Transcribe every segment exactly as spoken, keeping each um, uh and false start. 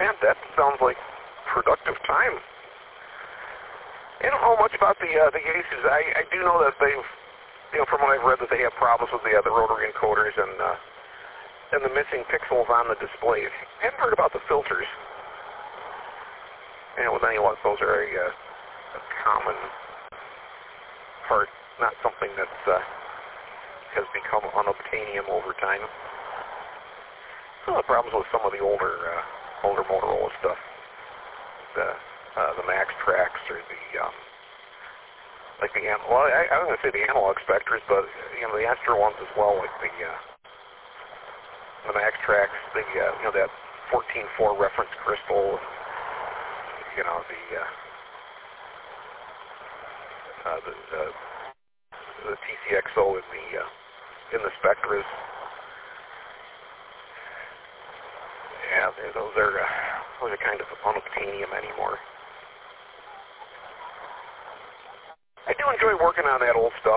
man, that sounds like productive time. I don't know much about the uh, the Yaesus. I, I do know that they've, you know, from what I've read, that they have problems with the, uh, the rotary encoders and uh, and the missing pixels on the displays. I haven't heard about the filters. And with any luck, those are a, uh, a common part, not something that uh, has become unobtainium over time. Some of the problems with some of the older uh, older Motorola stuff, the uh, the Max Tracks or the um, like the well, I, I was going to say the analog specters, but you know the Astra ones as well, like the uh, the Max Tracks, the uh, you know that fourteen four reference crystal, and, you know the uh, uh, the uh, the T C X O in the uh, in the Spectras. Yeah, those are uh, those are kind of unobtainium anymore. I do enjoy working on that old stuff.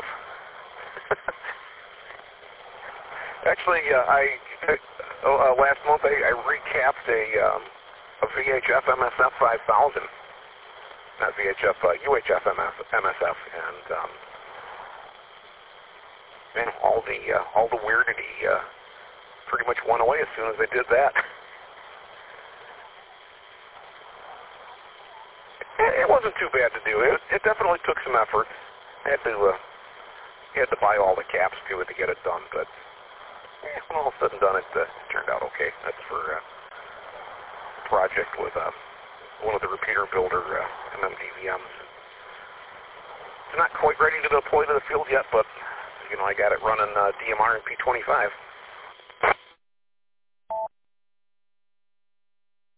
Actually, uh, I uh, last month I, I recapped a um, a V H F M S F five thousand, not V H F, uh, U H F M S F, and um, man, all the uh, all the weirdity uh, pretty much went away as soon as I did that. It wasn't too bad to do. It, it definitely took some effort. I had to, uh, had to buy all the caps to it to get it done, but eh, when all said and done, it, uh, it turned out okay. That's for uh, a project with uh, one of the repeater builder uh, M M D V Ms. It's not quite ready to deploy to the field yet, but you know I got it running uh, D M R and P twenty-five.